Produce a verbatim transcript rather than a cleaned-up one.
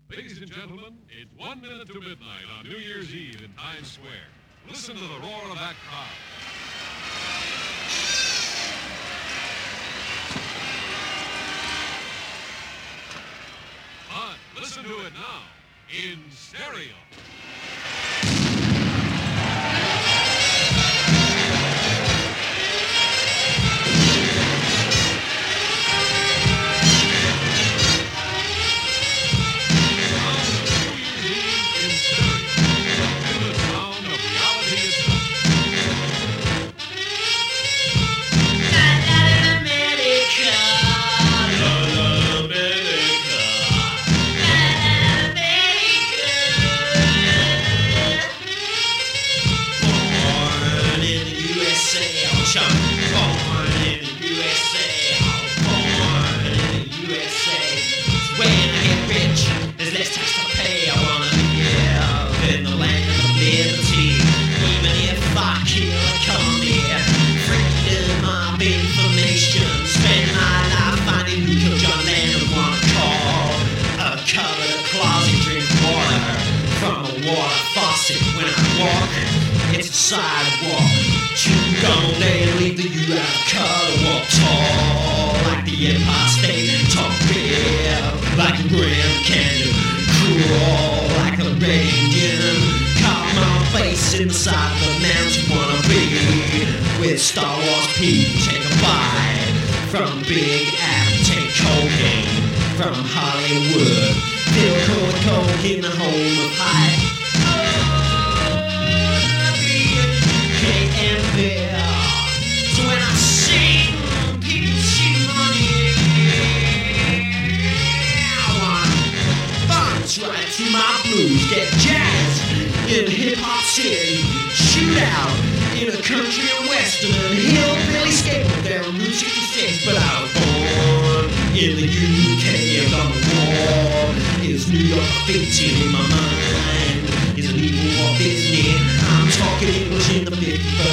Ladies and gentlemen, it's one minute to midnight on New Year's Eve in Times Square. Listen to the roar of that crowd. But listen to it now in stereo. Born in the U S A, born in the U S A. When I get rich, there's less tax to pay. I wanna live in the land of liberty. Even if I kill a company, freedom of information. Spend my life finding who killed John Lennon. Wanna call a covered closet, drink water from a water faucet. When I walk, it's a sidewalk. Chew gum and leave the U out of color. Walk tall like the Empire State. Talk big like the Grand Canyon. Crawl like a Red Indian. Carve my face in the side of the mountain. Wanna be with Star Wars people. Take a bite from Big Apple. Take cocaine from Hollywood. Feel cold coke in the home of hype. So when I sing, people see money. I wanna bounce right to my blues. Get jazz in a hip-hop city. Shoot out in a country and western. Hillbilly skateboard there on Route sixty-six. But I was born in the U K and on the wall. Is New York fifteen in my mind? Is an evil Walt Disney? I'm talking English in the fifty-first.